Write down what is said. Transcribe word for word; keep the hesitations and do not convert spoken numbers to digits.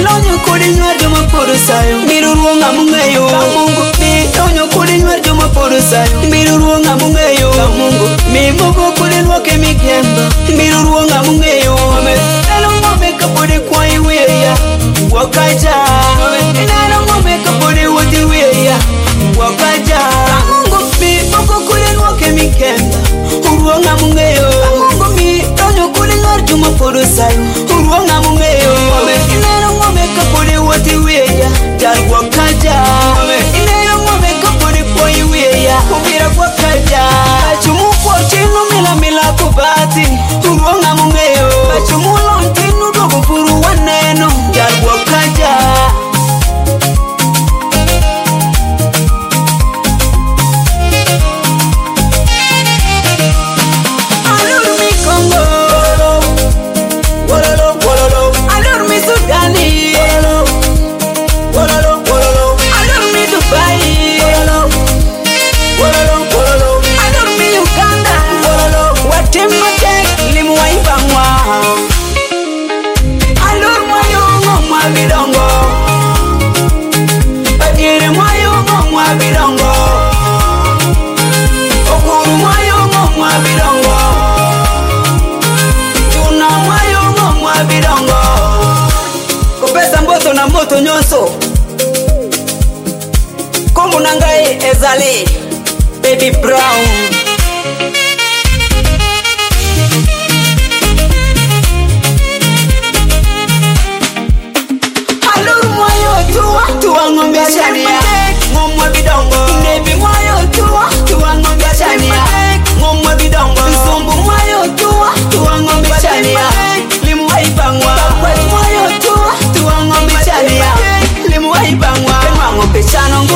Milonyo kuri nywa joma poro sayo Miru ruonga mungeyo Kamungu Milonyo kuri nywa joma poro sayo Miru ruonga mungeyo Kamungu Mimugo kuri lwoke mikemba Miru ruonga mungeyo Nalo ngome kapode kwa iweya Wakaja Nalo ngome kapode wati weya Wakaja Kamungu Mimugo kuri lwoke mikemba Uruonga mungeyo Kamungu Milonyo kuri nywa joma poro sayo Uruonga mungeyo Nalo ngome kapode wati weya Dar wakaja Nalo ngome kapode kwa iweya Umira wakaja Achumu kwa chino mila mila kubati Uruonga mungeyo Achumu lontinu dogo furu waneno Dar wakaja Alur mi Congo Wololo, wololo Alur mi Sudani Wololo, wololo, wololo Alur mi Dubai Wololo, wololo, wololo Alur mi Uganda Wololo, watema tek limu waibangwa Alur mwayongo mwa bidongo Bajiri mwayongo mwa bidongo Okuru mwayongo mwa bidongo Tuna mwayongo mwa bidongo Kopesa mboto na moto nyonso Kombu nangai ezali Baby Brown Alur mwayo tuwa tuwa ngombe chania Ngomwe bidongo Baby mwayo tuwa tuwa ngombe chania Ngomwe bidongo Nsumbu mwayo tuwa tuwa ngombe chania Limu waibangwa Kakwet mwayo tuwa tuwa ngombe chania Limu waibangwa Kema ngombe chano